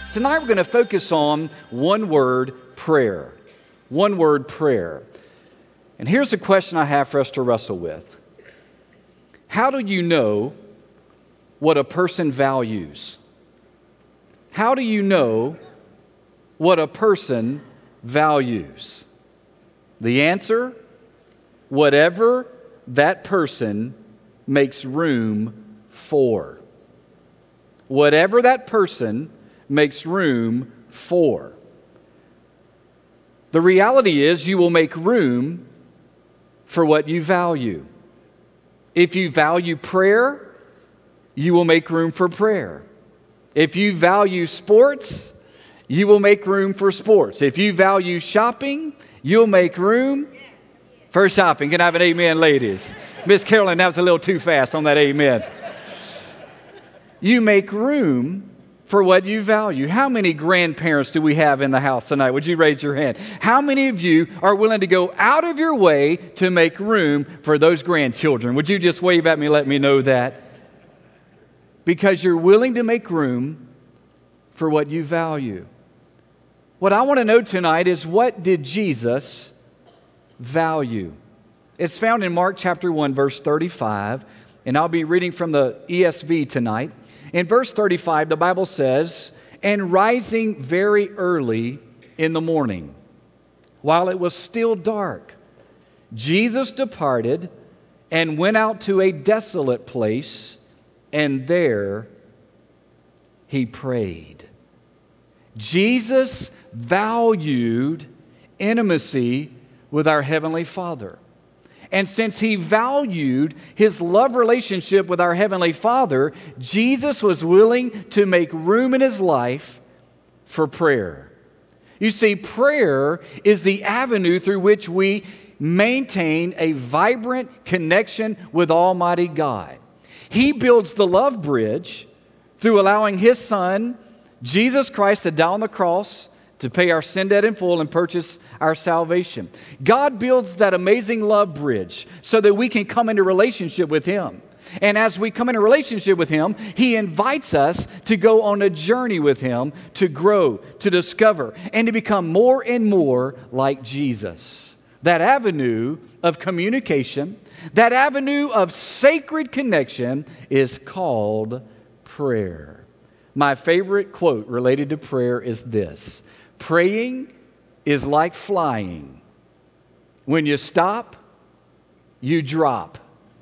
Tonight we're going to focus on one word, prayer. One word, prayer. And here's the question I have for us to wrestle with. How do you know what a person values? How do you know what a person values? The answer, whatever that person makes room for. Whatever that person makes room for. The reality is you will make room for what you value. If you value prayer, you will make room for prayer. If you value sports, you will make room for sports. If you value shopping, you'll make room for shopping. Can I have an amen, ladies? Miss Carolyn, that was a little too fast on that amen. You make room for what you value. How many grandparents do we have in the house tonight? Would you raise your hand? How many of you are willing to go out of your way to make room for those grandchildren? Would you just wave at me, let me know that? Because you're willing to make room for what you value. What I want to know tonight is, what did Jesus value? It's found in Mark chapter 1, verse 35, and I'll be reading from the ESV tonight. In verse 35, the Bible says, "And rising very early in the morning, while it was still dark, Jesus departed and went out to a desolate place, and there he prayed." Jesus valued intimacy with our Heavenly Father. And since he valued his love relationship with our Heavenly Father, Jesus was willing to make room in his life for prayer. You see, prayer is the avenue through which we maintain a vibrant connection with Almighty God. He builds the love bridge through allowing his Son, Jesus Christ, to die on the cross to pay our sin debt in full and purchase our salvation. God builds that amazing love bridge so that we can come into relationship with him. And as we come into relationship with him, he invites us to go on a journey with him, to grow, to discover, and to become more and more like Jesus. That avenue of communication, that avenue of sacred connection is called prayer. My favorite quote related to prayer is this: "Praying is like flying. When you stop, you drop."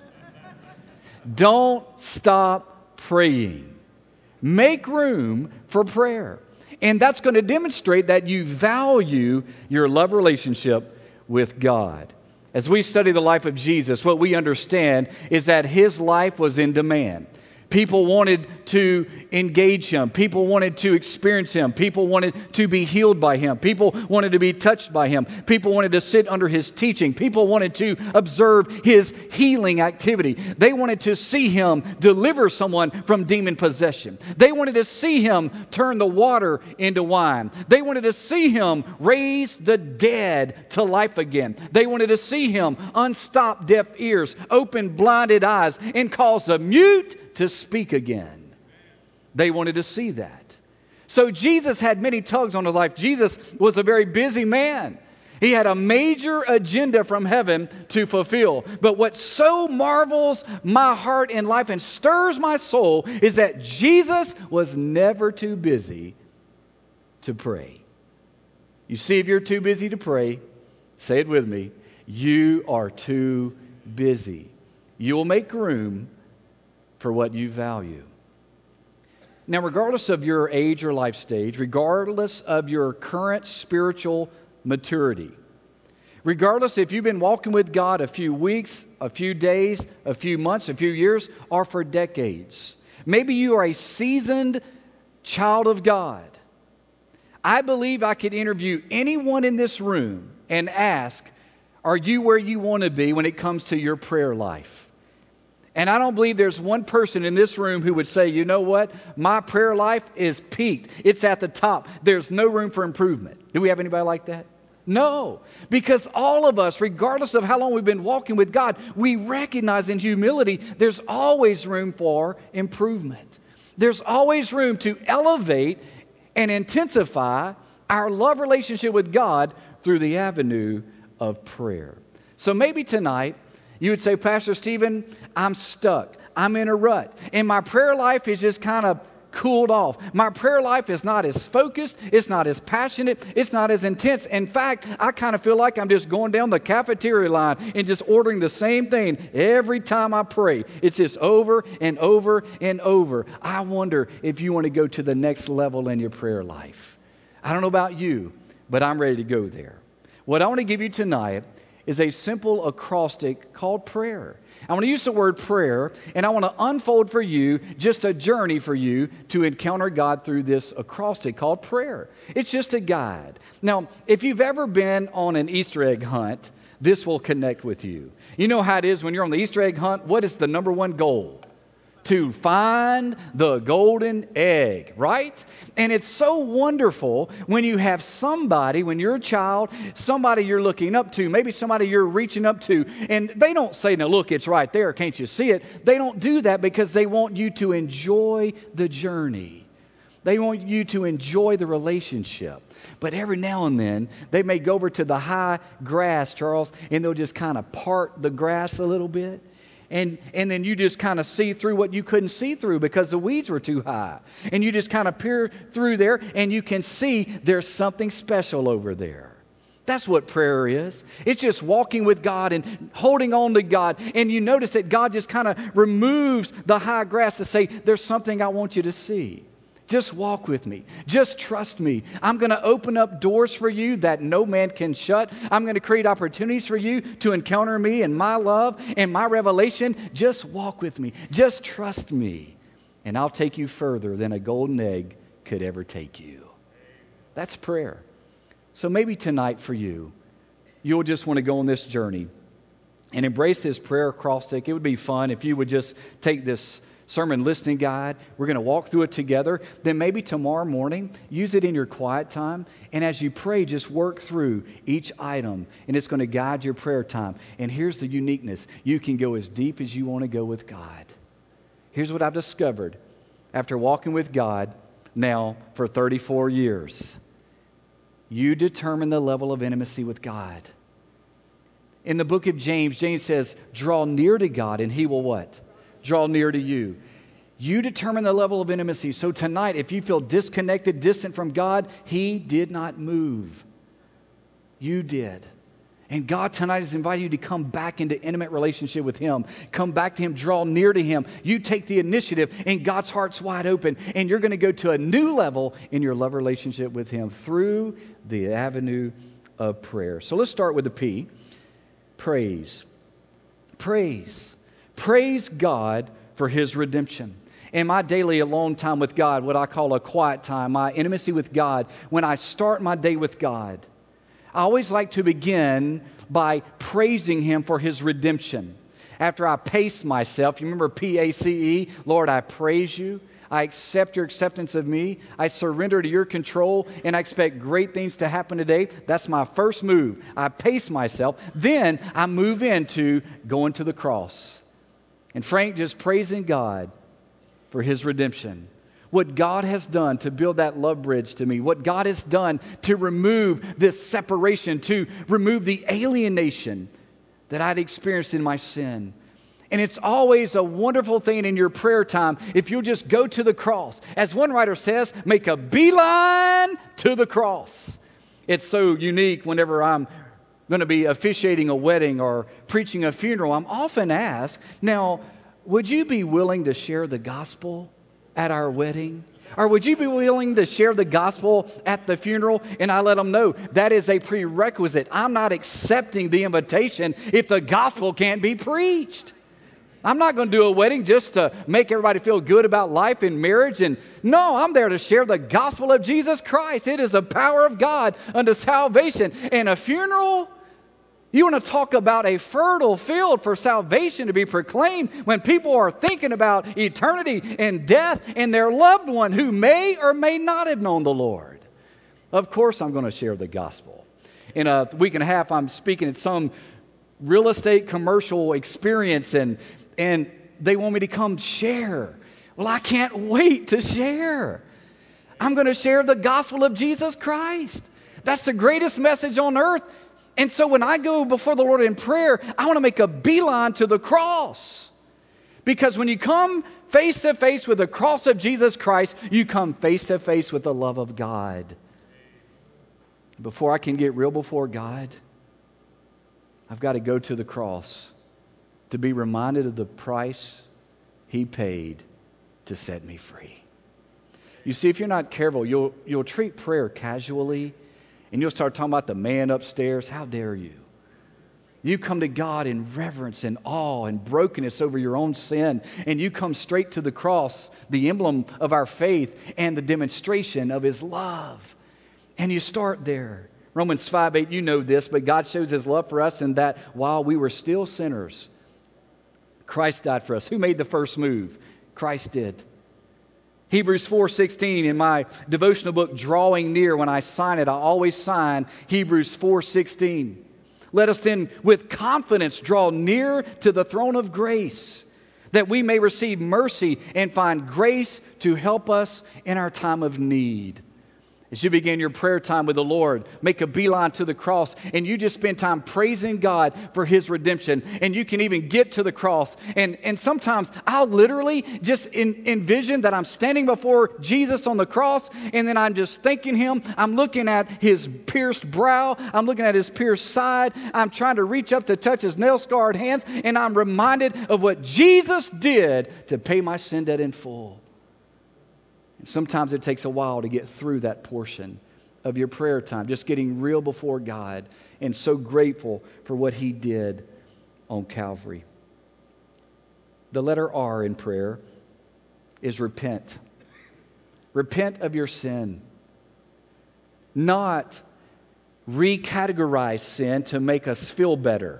Don't stop praying. Make room for prayer. And that's going to demonstrate that you value your love relationship with God. As we study the life of Jesus, what we understand is that his life was in demand. People wanted to engage him. People wanted to experience him. People wanted to be healed by him. People wanted to be touched by him. People wanted to sit under his teaching. People wanted to observe his healing activity. They wanted to see him deliver someone from demon possession. They wanted to see him turn the water into wine. They wanted to see him raise the dead to life again. They wanted to see him unstop deaf ears, open blinded eyes, and cause the mute to speak again. They wanted to see that. So Jesus had many tugs on his life. Jesus was a very busy man. He had a major agenda from heaven to fulfill. But what so marvels my heart and life and stirs my soul is that Jesus was never too busy to pray. You see, if you're too busy to pray, say it with me, you are too busy. You'll make room for what you value. Now, regardless of your age or life stage, regardless of your current spiritual maturity, regardless if you've been walking with God a few weeks, a few days, a few months, a few years, or for decades, maybe you are a seasoned child of God. I believe I could interview anyone in this room and ask, are you where you want to be when it comes to your prayer life? And I don't believe there's one person in this room who would say, you know what, my prayer life is peaked. It's at the top. There's no room for improvement. Do we have anybody like that? No, because all of us, regardless of how long we've been walking with God, we recognize in humility there's always room for improvement. There's always room to elevate and intensify our love relationship with God through the avenue of prayer. So maybe tonight you would say, Pastor Stephen, I'm stuck. I'm in a rut. And my prayer life is just kind of cooled off. My prayer life is not as focused. It's not as passionate. It's not as intense. In fact, I kind of feel like I'm just going down the cafeteria line and just ordering the same thing every time I pray. It's just over and over and over. I wonder if you want to go to the next level in your prayer life. I don't know about you, but I'm ready to go there. What I want to give you tonight is a simple acrostic called prayer. I want to use the word prayer, and I want to unfold for you just a journey for you to encounter God through this acrostic called prayer. It's just a guide. Now, if you've ever been on an Easter egg hunt, this will connect with you. You know how it is when you're on the Easter egg hunt. What is the number one goal? To find the golden egg, right? And it's so wonderful when you have somebody, when you're a child, somebody you're looking up to, maybe somebody you're reaching up to, and they don't say, "Now look, it's right there, can't you see it?" They don't do that because they want you to enjoy the journey. They want you to enjoy the relationship. But every now and then, they may go over to the high grass, Charles, and they'll just kind of part the grass a little bit. And then you just kind of see through what you couldn't see through because the weeds were too high. And you just kind of peer through there and you can see there's something special over there. That's what prayer is. It's just walking with God and holding on to God. And you notice that God just kind of removes the high grass to say, there's something I want you to see. Just walk with me. Just trust me. I'm going to open up doors for you that no man can shut. I'm going to create opportunities for you to encounter me and my love and my revelation. Just walk with me. Just trust me. And I'll take you further than a golden egg could ever take you. That's prayer. So maybe tonight for you, you'll just want to go on this journey and embrace this prayer acrostic. It would be fun if you would just take this sermon listening guide. We're going to walk through it together. Then maybe tomorrow morning, use it in your quiet time. And as you pray, just work through each item. And it's going to guide your prayer time. And here's the uniqueness. You can go as deep as you want to go with God. Here's what I've discovered after walking with God now for 34 years. You determine the level of intimacy with God. In the book of James, James says, draw near to God and He will what? Draw near to you. You determine the level of intimacy. So tonight, if you feel disconnected, distant from God, He did not move. You did. And God tonight is inviting you to come back into intimate relationship with Him. Come back to Him, draw near to Him. You take the initiative and God's heart's wide open and you're going to go to a new level in your love relationship with Him through the avenue of prayer. So let's start with the P. Praise. Praise. Praise God for His redemption. In my daily alone time with God, what I call a quiet time, my intimacy with God, when I start my day with God, I always like to begin by praising Him for His redemption. After I pace myself, you remember P-A-C-E, Lord, I praise You. I accept Your acceptance of me. I surrender to Your control, and I expect great things to happen today. That's my first move. I pace myself. Then I move into going to the cross. And Frank just praising God for His redemption. What God has done to build that love bridge to me. What God has done to remove this separation, to remove the alienation that I'd experienced in my sin. And it's always a wonderful thing in your prayer time if you'll just go to the cross. As one writer says, make a beeline to the cross. It's so unique whenever I'm going to be officiating a wedding or preaching a funeral. I'm often asked, now, would you be willing to share the gospel at our wedding? Or would you be willing to share the gospel at the funeral? And I let them know that is a prerequisite. I'm not accepting the invitation if the gospel can't be preached. I'm not going to do a wedding just to make everybody feel good about life and marriage. And no, I'm there to share the gospel of Jesus Christ. It is the power of God unto salvation. And a funeral, you want to talk about a fertile field for salvation to be proclaimed when people are thinking about eternity and death and their loved one who may or may not have known the Lord. Of course, I'm going to share the gospel. In a week and a half, I'm speaking at some real estate commercial experience and they want me to come share. Well, I can't wait to share. I'm going to share the gospel of Jesus Christ. That's the greatest message on earth. And so when I go before the Lord in prayer, I want to make a beeline to the cross. Because when you come face to face with the cross of Jesus Christ, you come face to face with the love of God. Before I can get real before God, I've got to go to the cross to be reminded of the price He paid to set me free. You see, if you're not careful, you'll treat prayer casually, and you'll start talking about the man upstairs. How dare you? You come to God in reverence and awe and brokenness over your own sin, and you come straight to the cross, the emblem of our faith and the demonstration of His love. And you start there. Romans 5:8, you know this, but God shows His love for us in that while we were still sinners, Christ died for us. Who made the first move? Christ did. Hebrews 4:16, in my devotional book, Drawing Near, when I sign it, I always sign Hebrews 4:16. Let us then with confidence draw near to the throne of grace, that we may receive mercy and find grace to help us in our time of need. As you begin your prayer time with the Lord, make a beeline to the cross, and you just spend time praising God for His redemption. And you can even get to the cross. And sometimes I'll literally just envision that I'm standing before Jesus on the cross, and then I'm just thanking Him. I'm looking at His pierced brow. I'm looking at His pierced side. I'm trying to reach up to touch His nail-scarred hands, and I'm reminded of what Jesus did to pay my sin debt in full. Sometimes it takes a while to get through that portion of your prayer time, just getting real before God and so grateful for what He did on Calvary. The letter R in prayer is repent. Repent of your sin. Not recategorize sin to make us feel better.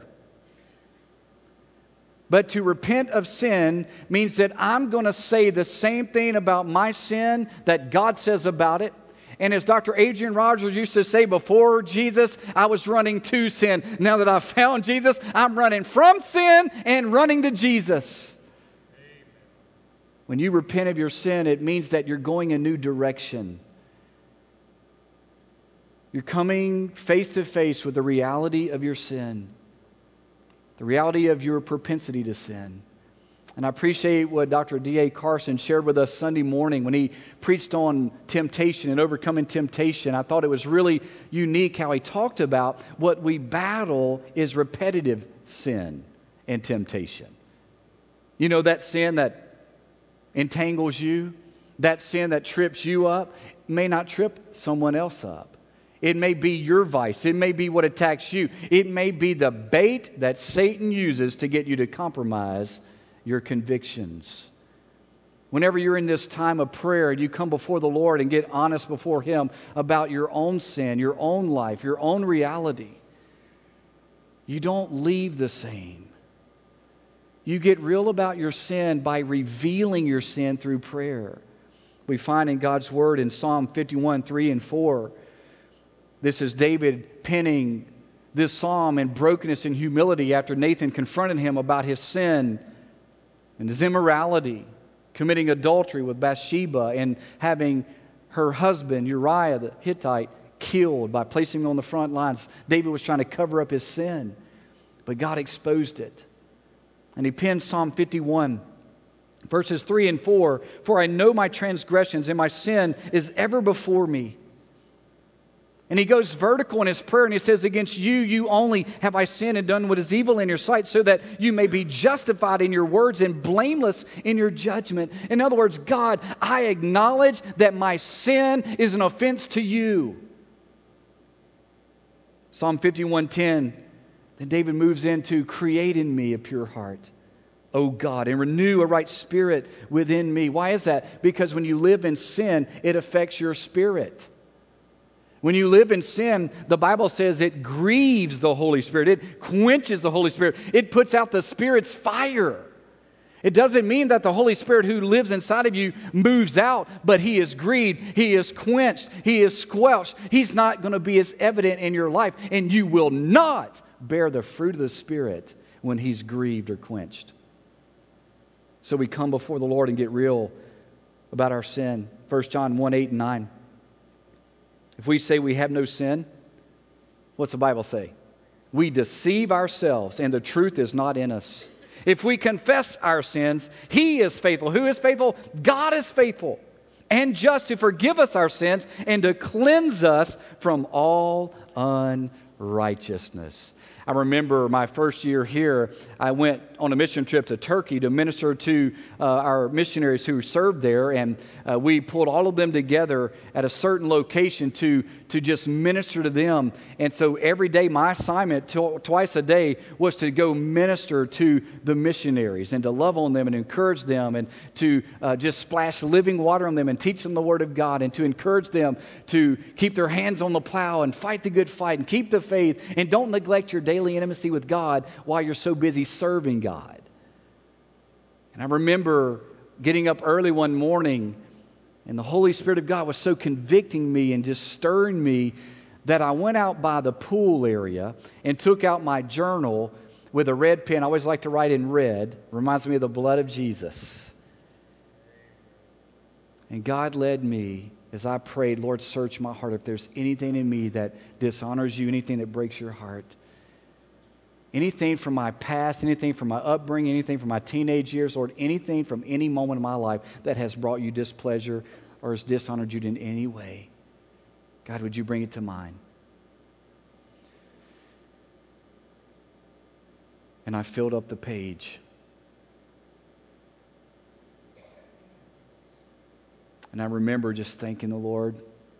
But to repent of sin means that I'm going to say the same thing about my sin that God says about it. And as Dr. Adrian Rogers used to say, before Jesus, I was running to sin. Now that I've found Jesus, I'm running from sin and running to Jesus. Amen. When you repent of your sin, it means that you're going a new direction. You're coming face to face with the reality of your sin. The reality of your propensity to sin. And I appreciate what Dr. D.A. Carson shared with us Sunday morning when he preached on temptation and overcoming temptation. I thought it was really unique how he talked about what we battle is repetitive sin and temptation. You know, that sin that entangles you, that sin that trips you up, may not trip someone else up. It may be your vice. It may be what attacks you. It may be the bait that Satan uses to get you to compromise your convictions. Whenever you're in this time of prayer, you come before the Lord and get honest before Him about your own sin, your own life, your own reality. You don't leave the same. You get real about your sin by revealing your sin through prayer. We find in God's Word in Psalm 51, 3 and 4, this is David penning this psalm in brokenness and humility after Nathan confronted him about his sin and his immorality, committing adultery with Bathsheba and having her husband, Uriah the Hittite, killed by placing him on the front lines. David was trying to cover up his sin, but God exposed it. And he penned Psalm 51, verses 3 and 4, "For I know my transgressions, and my sin is ever before me." And he goes vertical in his prayer and he says, "Against you, you only have I sinned and done what is evil in your sight, so that you may be justified in your words and blameless in your judgment." In other words, God, I acknowledge that my sin is an offense to you. Psalm 51:10, then David moves into, "Create in me a pure heart, O God, and renew a right spirit within me." Why is that? Because when you live in sin, it affects your spirit. When you live in sin, the Bible says it grieves the Holy Spirit. It quenches the Holy Spirit. It puts out the Spirit's fire. It doesn't mean that the Holy Spirit who lives inside of you moves out, but He is grieved, He is quenched, He is squelched. He's not going to be as evident in your life, and you will not bear the fruit of the Spirit when He's grieved or quenched. So we come before the Lord and get real about our sin. 1 John 1, 8 and 9. If we say we have no sin, what's the Bible say? We deceive ourselves and the truth is not in us. If we confess our sins, He is faithful. Who is faithful? God is faithful and just to forgive us our sins and to cleanse us from all unrighteousness. I remember my first year here, I went on a mission trip to Turkey to minister to our missionaries who served there, and we pulled all of them together at a certain location to just minister to them. And so every day, my assignment twice a day was to go minister to the missionaries and to love on them and encourage them and to just splash living water on them and teach them the Word of God and to encourage them to keep their hands on the plow and fight the good fight and keep the faith and don't neglect your daily intimacy with God while you're so busy serving God. And I remember getting up early one morning and the Holy Spirit of God was so convicting me and just stirring me that I went out by the pool area and took out my journal with a red pen. I always like to write in red. Reminds me of the blood of Jesus. And God led me as I prayed, Lord, search my heart. If there's anything in me that dishonors you, anything that breaks your heart, anything from my past, anything from my upbringing, anything from my teenage years, Lord, anything from any moment of my life that has brought you displeasure or has dishonored you in any way, God, would you bring it to mind? And I filled up the page. And I remember just thanking the Lord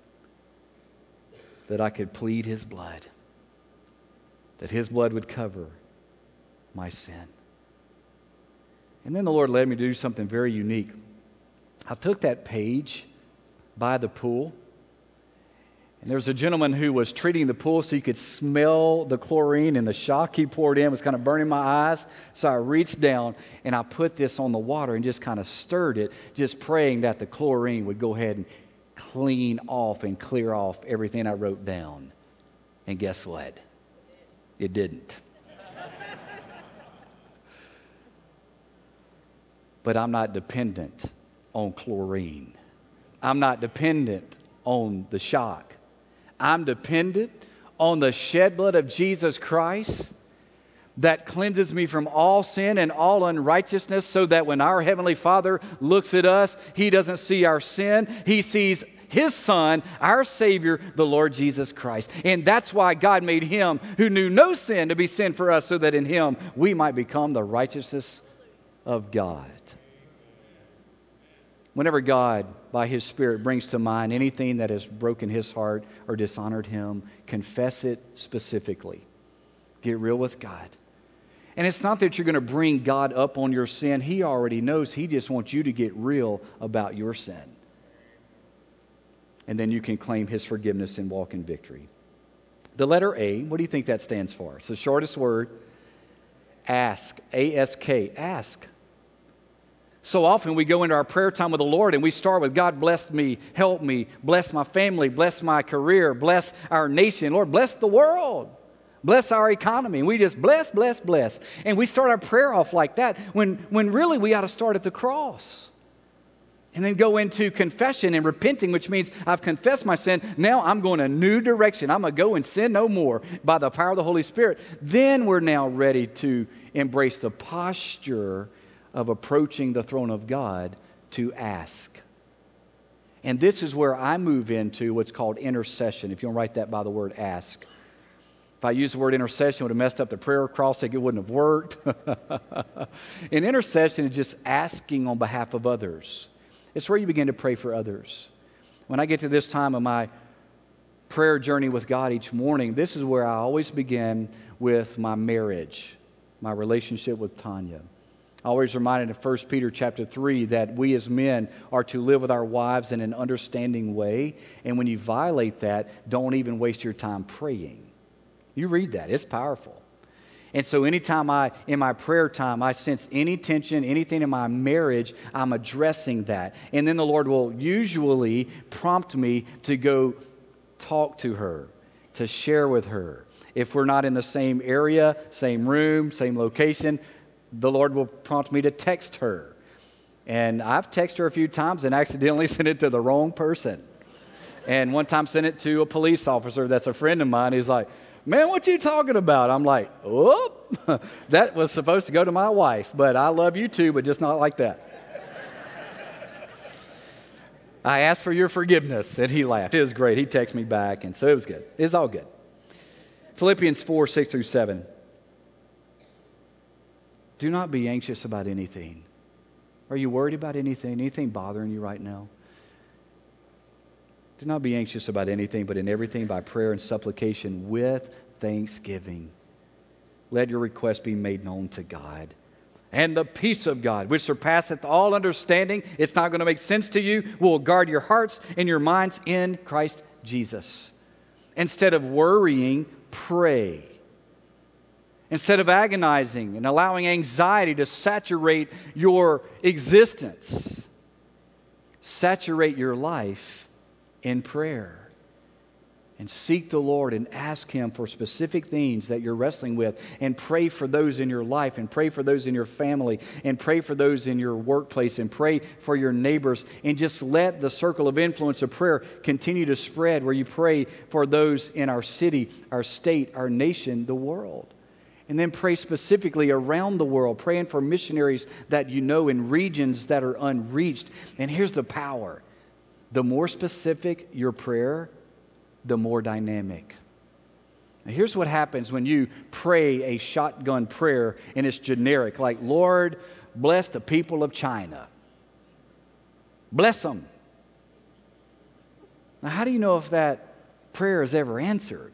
that I could plead His blood, that His blood would cover my sin. And then the Lord led me to do something very unique. I took that page by the pool, and there was a gentleman who was treating the pool so you could smell the chlorine, and the shock he poured in was kind of burning my eyes. So I reached down and I put this on the water and just kind of stirred it, just praying that the chlorine would go ahead and clean off and clear off everything I wrote down. And guess what? It didn't. But I'm not dependent on chlorine. I'm not dependent on the shock. I'm dependent on the shed blood of Jesus Christ that cleanses me from all sin and all unrighteousness, so that when our Heavenly Father looks at us, He doesn't see our sin. He sees His Son, our Savior, the Lord Jesus Christ. And that's why God made Him who knew no sin to be sin for us, so that in Him we might become the righteousness of God. Whenever God, by His Spirit, brings to mind anything that has broken His heart or dishonored Him, confess it specifically. Get real with God. And it's not that you're going to bring God up on your sin. He already knows. He just wants you to get real about your sin. And then you can claim His forgiveness and walk in victory. The letter A, what do you think that stands for? It's the shortest word. Ask. A-S-K. Ask. So often we go into our prayer time with the Lord and we start with, God, bless me, help me, bless my family, bless my career, bless our nation. Lord, bless the world, bless our economy. And we just bless, bless, bless. And we start our prayer off like that when really we ought to start at the cross. And then go into confession and repenting, which means I've confessed my sin. Now I'm going a new direction. I'm going to go and sin no more by the power of the Holy Spirit. Then we're now ready to embrace the posture of approaching the throne of God to ask. And this is where I move into what's called intercession. If you want to write that by the word ask. If I used the word intercession, it would have messed up the prayer across it. It wouldn't have worked. And intercession is just asking on behalf of others. It's where you begin to pray for others. When I get to this time of my prayer journey with God each morning, this is where I always begin with my marriage, my relationship with Tanya. I always reminded in 1 Peter chapter 3 that we as men are to live with our wives in an understanding way. And when you violate that, don't even waste your time praying. You read that. It's powerful. And so anytime in my prayer time, I sense any tension, anything in my marriage, I'm addressing that. And then the Lord will usually prompt me to go talk to her, to share with her. If we're not in the same area, same room, same location, the Lord will prompt me to text her. And I've texted her a few times and accidentally sent it to the wrong person. And one time sent it to a police officer that's a friend of mine. He's like, man, what you talking about? I'm like, oh, that was supposed to go to my wife, but I love you too, but just not like that. I asked for your forgiveness, and he laughed. It was great. He texted me back, and so it was good. It's all good. Philippians 4, 6 through 7. Do not be anxious about anything. Are you worried about anything? Anything bothering you right now? Do not be anxious about anything, but in everything by prayer and supplication with thanksgiving. Let your requests be made known to God. And the peace of God, which surpasseth all understanding, it's not going to make sense to you, will guard your hearts and your minds in Christ Jesus. Instead of worrying, pray. Instead of agonizing and allowing anxiety to saturate your existence, saturate your life in prayer. And seek the Lord and ask Him for specific things that you're wrestling with. And pray for those in your life. And pray for those in your family. And pray for those in your workplace. And pray for your neighbors. And just let the circle of influence of prayer continue to spread, where you pray for those in our city, our state, our nation, the world. And then pray specifically around the world, praying for missionaries that you know in regions that are unreached. And here's the power. The more specific your prayer, the more dynamic. Now, here's what happens when you pray a shotgun prayer and it's generic, like, Lord, bless the people of China. Bless them. Now, how do you know if that prayer is ever answered?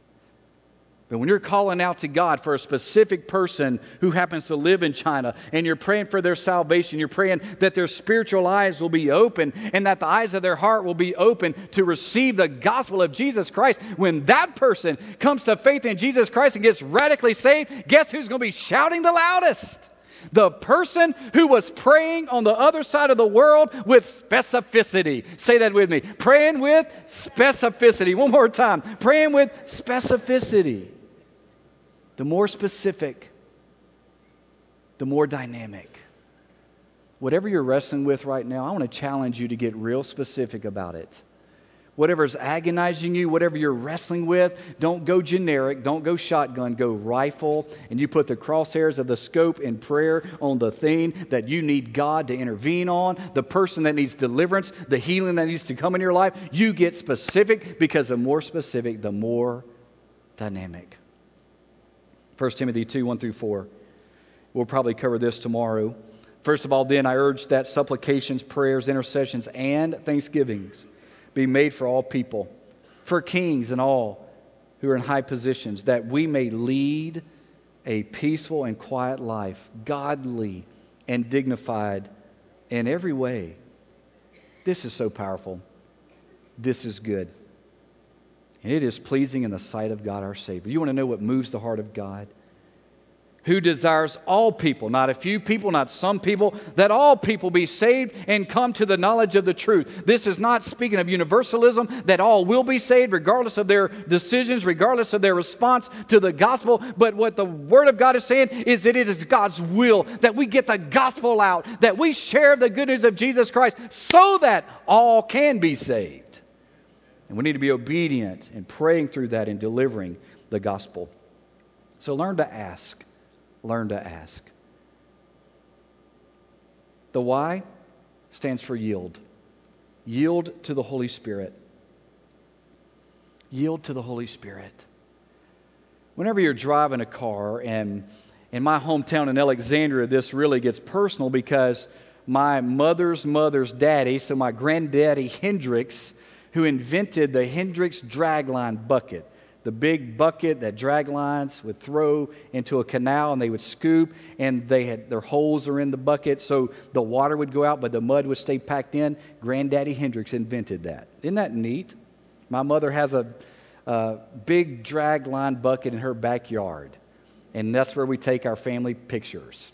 But when you're calling out to God for a specific person who happens to live in China, and you're praying for their salvation, you're praying that their spiritual eyes will be open and that the eyes of their heart will be open to receive the gospel of Jesus Christ. When that person comes to faith in Jesus Christ and gets radically saved, guess who's going to be shouting the loudest? The person who was praying on the other side of the world with specificity. Say that with me. Praying with specificity. One more time. Praying with specificity. The more specific, the more dynamic. Whatever you're wrestling with right now, I want to challenge you to get real specific about it. Whatever's agonizing you, whatever you're wrestling with, don't go generic, don't go shotgun, go rifle, and you put the crosshairs of the scope in prayer on the thing that you need God to intervene on, the person that needs deliverance, the healing that needs to come in your life. You get specific, because the more specific, the more dynamic. 1 Timothy 2, 1 through 4. We'll probably cover this tomorrow. First of all, then, I urge that supplications, prayers, intercessions, and thanksgivings be made for all people, for kings and all who are in high positions, that we may lead a peaceful and quiet life, godly and dignified in every way. This is so powerful. This is good. And it is pleasing in the sight of God our Savior. You want to know what moves the heart of God? Who desires all people, not a few people, not some people, that all people be saved and come to the knowledge of the truth. This is not speaking of universalism, that all will be saved regardless of their decisions, regardless of their response to the gospel. But what the Word of God is saying is that it is God's will that we get the gospel out, that we share the good news of Jesus Christ so that all can be saved. And we need to be obedient in praying through that and delivering the gospel. So learn to ask. Learn to ask. The Y stands for yield. Yield to the Holy Spirit. Yield to the Holy Spirit. Whenever you're driving a car, and in my hometown in Alexandria, this really gets personal, because my mother's daddy, so my granddaddy Hendricks, who invented the Hendricks dragline bucket. The big bucket that drag lines would throw into a canal, and they would scoop, and their holes are in the bucket so the water would go out but the mud would stay packed in. Granddaddy Hendricks invented that. Isn't that neat? My mother has a big drag line bucket in her backyard, and that's where we take our family pictures.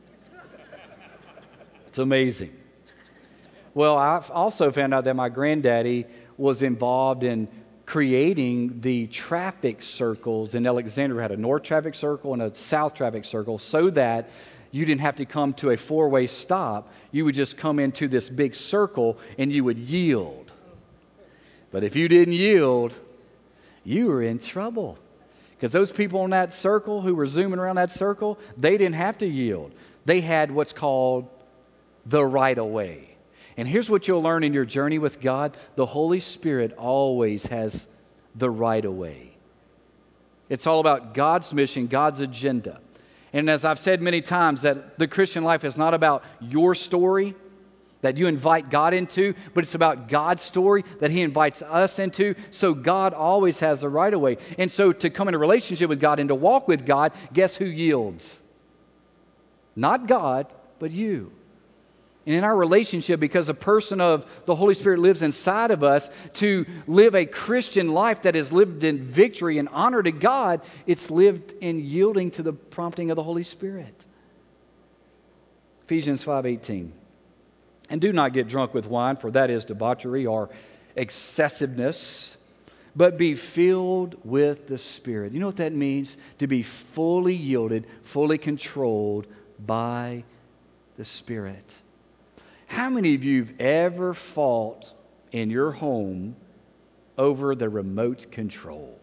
It's amazing. Well, I've also found out that my granddaddy was involved in creating the traffic circles in Alexandria. We had a north traffic circle and a south traffic circle, so that you didn't have to come to a four-way stop. You would just come into this big circle and you would yield. But if you didn't yield, you were in trouble. Because those people in that circle who were zooming around that circle, they didn't have to yield. They had what's called the right of way. And here's what you'll learn in your journey with God. The Holy Spirit always has the right of way. It's all about God's mission, God's agenda. And as I've said many times, that the Christian life is not about your story that you invite God into, but it's about God's story that He invites us into. So God always has the right of way. And so to come in a relationship with God and to walk with God, guess who yields? Not God, but you. And in our relationship, because a person of the Holy Spirit lives inside of us, to live a Christian life that is lived in victory and honor to God, it's lived in yielding to the prompting of the Holy Spirit. Ephesians 5:18. And do not get drunk with wine, for that is debauchery or excessiveness, but be filled with the Spirit. You know what that means? To be fully yielded, fully controlled by the Spirit. How many of you have ever fought in your home over the remote control?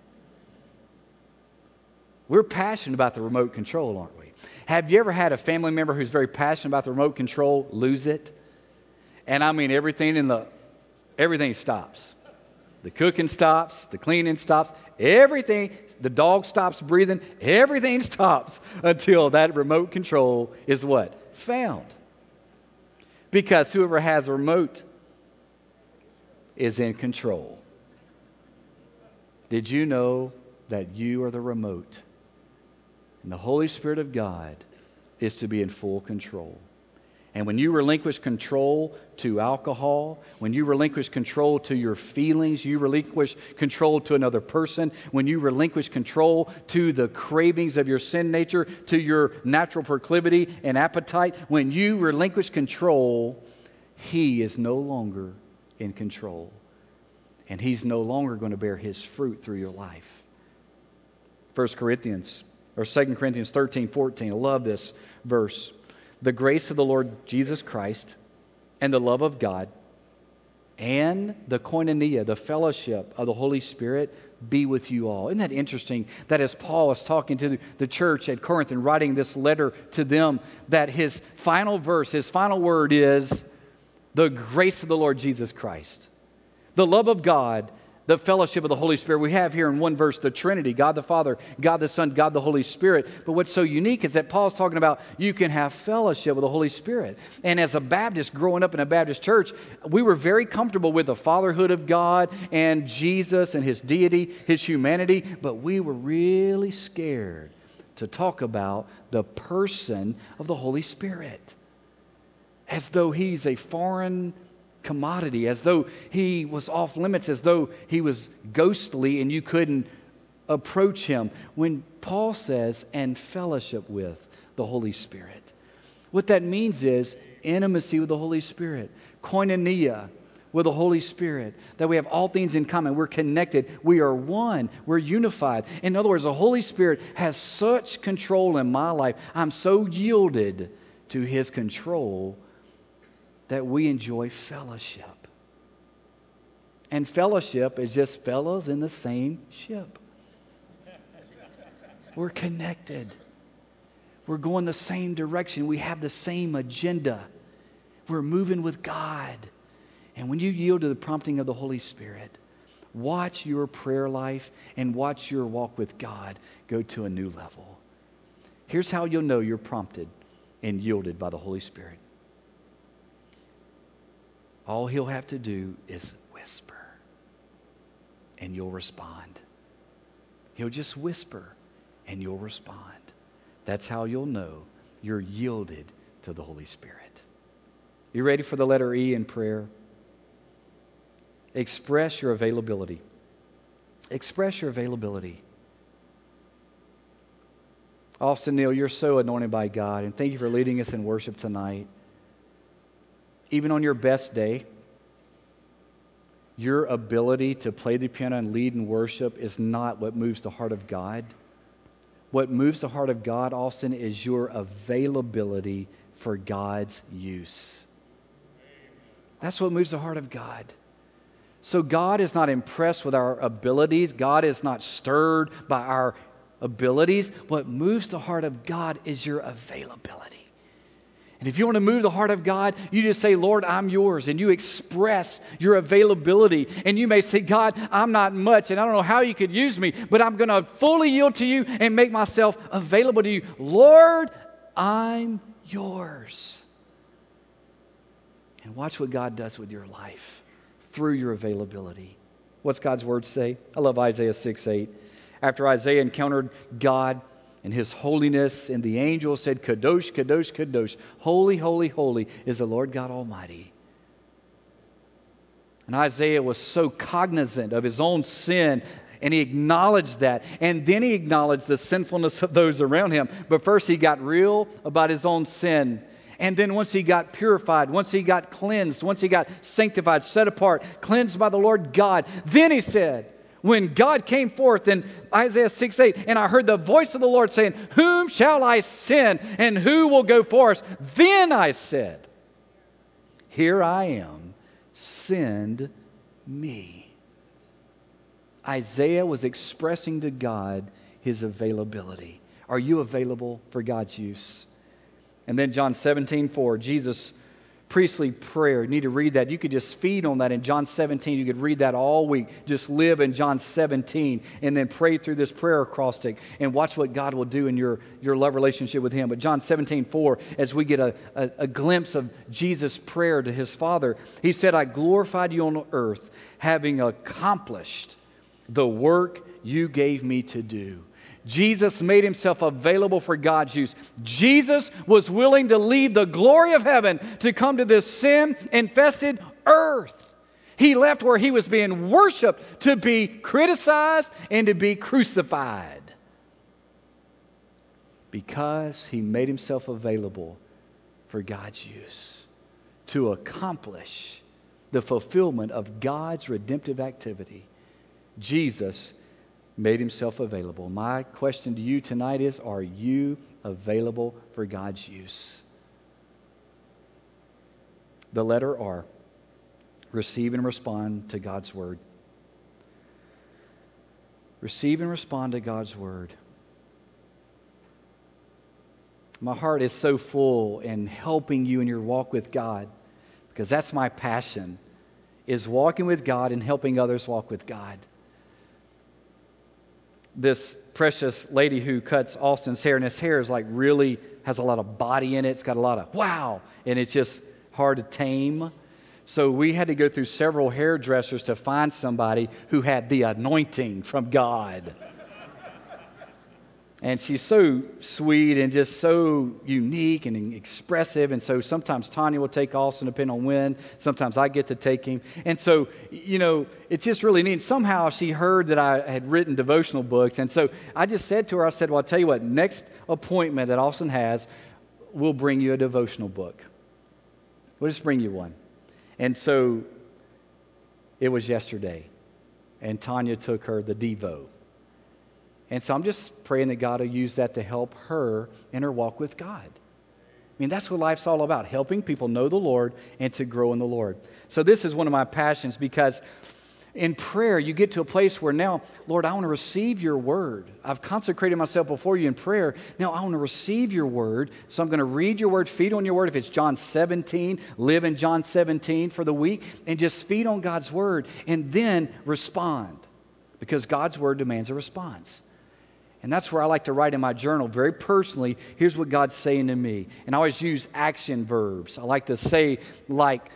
We're passionate about the remote control, aren't we? Have you ever had a family member who's very passionate about the remote control lose it? And I mean everything stops. The cooking stops, the cleaning stops, everything, the dog stops breathing, everything stops until that remote control is what? Found. Because whoever has the remote is in control. Did you know that you are the remote? And the Holy Spirit of God is to be in full control. And when you relinquish control to alcohol, when you relinquish control to your feelings, you relinquish control to another person, when you relinquish control to the cravings of your sin nature, to your natural proclivity and appetite, when you relinquish control, He is no longer in control. And He's no longer going to bear His fruit through your life. 2 Corinthians 13:14. I love this verse. The grace of the Lord Jesus Christ and the love of God and the koinonia, the fellowship of the Holy Spirit be with you all. Isn't that interesting that as Paul is talking to the church at Corinth and writing this letter to them, that his final verse, his final word is the grace of the Lord Jesus Christ, the love of God, the fellowship of the Holy Spirit. We have here in one verse the Trinity, God the Father, God the Son, God the Holy Spirit. But what's so unique is that Paul's talking about you can have fellowship with the Holy Spirit. And as a Baptist growing up in a Baptist church, we were very comfortable with the fatherhood of God and Jesus and His deity, His humanity, but we were really scared to talk about the person of the Holy Spirit as though He's a foreign commodity, as though He was off limits, as though He was ghostly and you couldn't approach Him. When Paul says, and fellowship with the Holy Spirit, what that means is intimacy with the Holy Spirit, koinonia with the Holy Spirit, that we have all things in common. We're connected. We are one. We're unified. In other words, the Holy Spirit has such control in my life. I'm so yielded to His control that we enjoy fellowship. And fellowship is just fellows in the same ship. We're connected. We're going the same direction. We have the same agenda. We're moving with God. And when you yield to the prompting of the Holy Spirit, watch your prayer life and watch your walk with God go to a new level. Here's how you'll know you're prompted and yielded by the Holy Spirit. All He'll have to do is whisper, and you'll respond. He'll just whisper, and you'll respond. That's how you'll know you're yielded to the Holy Spirit. You ready for the letter E in prayer? Express your availability. Express your availability. Austin Neal, you're so anointed by God, and thank you for leading us in worship tonight. Even on your best day, your ability to play the piano and lead in worship is not what moves the heart of God. What moves the heart of God, Austin, is your availability for God's use. That's what moves the heart of God. So God is not impressed with our abilities. God is not stirred by our abilities. What moves the heart of God is your availability. And if you want to move the heart of God, you just say, Lord, I'm yours. And you express your availability. And you may say, God, I'm not much, and I don't know how you could use me, but I'm going to fully yield to you and make myself available to you. Lord, I'm yours. And watch what God does with your life through your availability. What's God's word say? I love Isaiah 6:8. After Isaiah encountered God and His holiness, and the angel said, Kadosh, Kadosh, Kadosh, holy, holy, holy is the Lord God Almighty. And Isaiah was so cognizant of his own sin, and he acknowledged that. And then he acknowledged the sinfulness of those around him. But first he got real about his own sin. And then once he got purified, once he got cleansed, once he got sanctified, set apart, cleansed by the Lord God, then he said, when God came forth in Isaiah 6:8, and I heard the voice of the Lord saying, whom shall I send, and who will go for us? Then I said, here I am, send me. Isaiah was expressing to God his availability. Are you available for God's use? And then John 17:4, Jesus' priestly prayer. You need to read that. You could just feed on that in John 17. You could read that all week. Just live in John 17 and then pray through this prayer acrostic and watch what God will do in your love relationship with Him. But John 17:4, as we get a glimpse of Jesus' prayer to His Father, He said, I glorified you on earth, having accomplished the work you gave me to do. Jesus made Himself available for God's use. Jesus was willing to leave the glory of heaven to come to this sin-infested earth. He left where He was being worshiped to be criticized and to be crucified because He made Himself available for God's use to accomplish the fulfillment of God's redemptive activity. Jesus made Himself available. My question to you tonight is, are you available for God's use? The letter R, receive and respond to God's word. Receive and respond to God's word. My heart is so full in helping you in your walk with God, because that's my passion, is walking with God and helping others walk with God. This precious lady who cuts Austin's hair, and his hair is like really has a lot of body in it. It's got a lot of wow, and it's just hard to tame. So we had to go through several hairdressers to find somebody who had the anointing from God. And she's so sweet and just so unique and expressive. And so sometimes Tanya will take Austin, depending on when. Sometimes I get to take him. And so, you know, it's just really neat. Somehow she heard that I had written devotional books. And so I just said to her, I said, well, I'll tell you what, next appointment that Austin has, we'll bring you a devotional book. We'll just bring you one. And so it was yesterday. And Tanya took her the Devo. And so I'm just praying that God will use that to help her in her walk with God. I mean, that's what life's all about, helping people know the Lord and to grow in the Lord. So this is one of my passions, because in prayer, you get to a place where now, Lord, I want to receive your word. I've consecrated myself before you in prayer. Now I want to receive your word. So I'm going to read your word, feed on your word. If it's John 17, live in John 17 for the week and just feed on God's word and then respond, because God's word demands a response. And that's where I like to write in my journal very personally, here's what God's saying to me. And I always use action verbs. I like to say like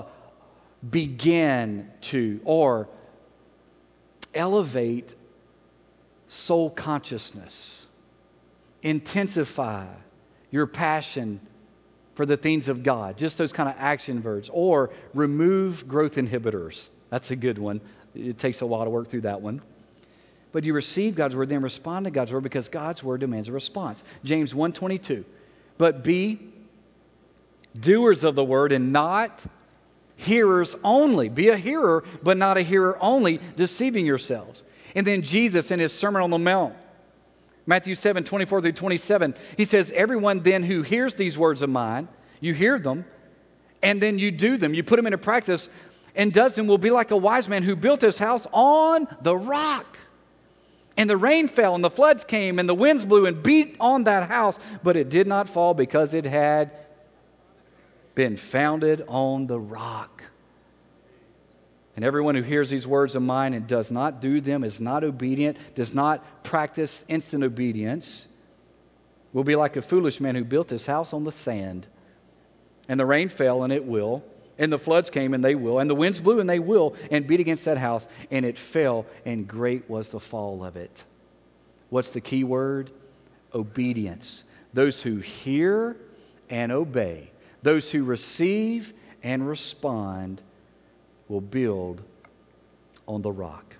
begin to, or elevate soul consciousness, intensify your passion for the things of God. Just those kind of action verbs. Or remove growth inhibitors. That's a good one. It takes a while to work through that one. But you receive God's word, then respond to God's word, because God's word demands a response. James 1:22. But be doers of the word and not hearers only. Be a hearer, but not a hearer only, deceiving yourselves. And then Jesus in His Sermon on the Mount, Matthew 7, 24 through 27, he says, everyone then who hears these words of mine, you hear them, and then you do them, you put them into practice, and does them, will be like a wise man who built his house on the rock. And the rain fell, and the floods came, and the winds blew and beat on that house, but it did not fall because it had been founded on the rock. And everyone who hears these words of mine and does not do them, is not obedient, does not practice instant obedience, will be like a foolish man who built his house on the sand. And the rain fell, and it will. And the floods came, and they will. And the winds blew, and they will, and beat against that house. And it fell, and great was the fall of it. What's the key word? Obedience. Those who hear and obey, those who receive and respond, will build on the rock.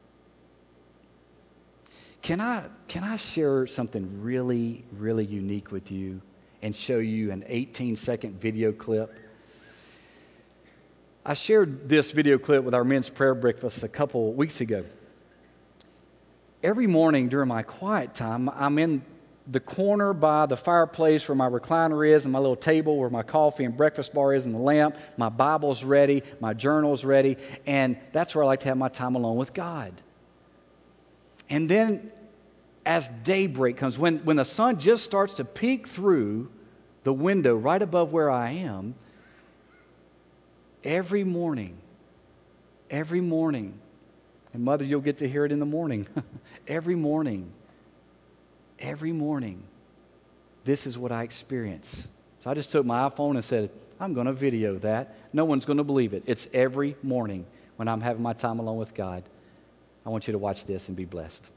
Can I share something really, really unique with you and show you an 18-second video clip? I shared this video clip with our men's prayer breakfast a couple weeks ago. Every morning during my quiet time, I'm in the corner by the fireplace where my recliner is and my little table where my coffee and breakfast bar is and the lamp. My Bible's ready, my journal's ready, and that's where I like to have my time alone with God. And then as daybreak comes, when the sun just starts to peek through the window right above where I am, every morning, and Mother, you'll get to hear it in the morning, every morning, this is what I experience. So I just took my iPhone and said, I'm going to video that. No one's going to believe it. It's every morning when I'm having my time alone with God. I want you to watch this and be blessed.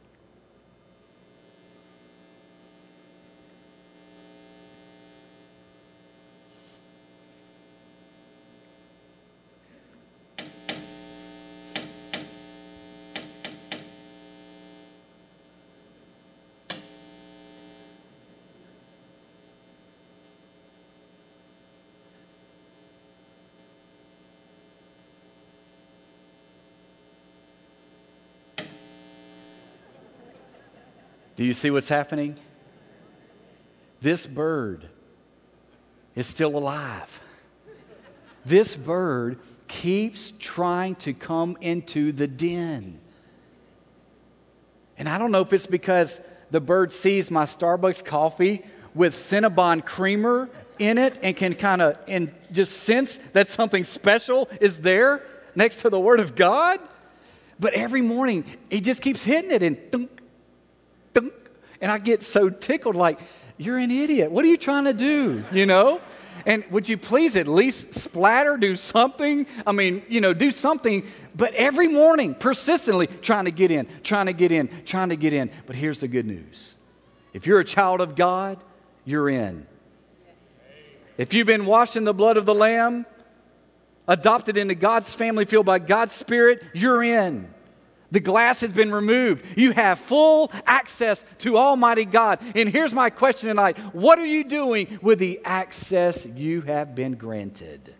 Do you see what's happening? This bird is still alive. This bird keeps trying to come into the den. And I don't know if it's because the bird sees my Starbucks coffee with Cinnabon creamer in it and can kind of just sense that something special is there next to the Word of God. But every morning, he just keeps hitting it and dunk, dunk. And I get so tickled, like, you're an idiot. What are you trying to do, you know? And would you please at least splatter, do something? I mean, do something. But every morning, persistently, trying to get in. But here's the good news. If you're a child of God, you're in. If you've been washed in the blood of the Lamb, adopted into God's family, filled by God's Spirit, you're in. The glass has been removed. You have full access to Almighty God. And here's my question tonight. What are you doing with the access you have been granted?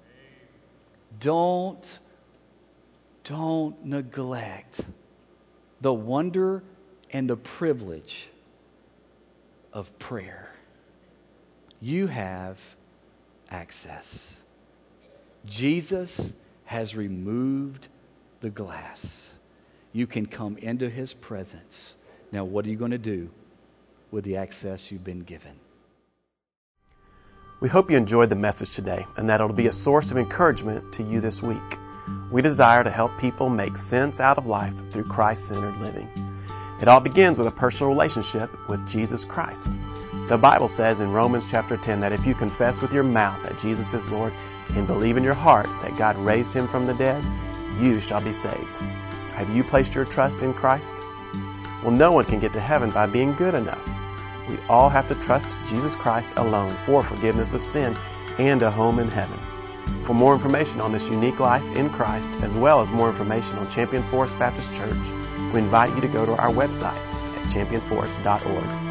Don't neglect the wonder and the privilege of prayer. You have access. Jesus has removed the glass. You can come into His presence. Now, what are you going to do with the access you've been given? We hope you enjoyed the message today and that it'll be a source of encouragement to you this week. We desire to help people make sense out of life through Christ-centered living. It all begins with a personal relationship with Jesus Christ. The Bible says in Romans chapter 10 that if you confess with your mouth that Jesus is Lord and believe in your heart that God raised Him from the dead, you shall be saved. Have you placed your trust in Christ? Well, no one can get to heaven by being good enough. We all have to trust Jesus Christ alone for forgiveness of sin and a home in heaven. For more information on this unique life in Christ, as well as more information on Champion Forest Baptist Church, we invite you to go to our website at championforest.org.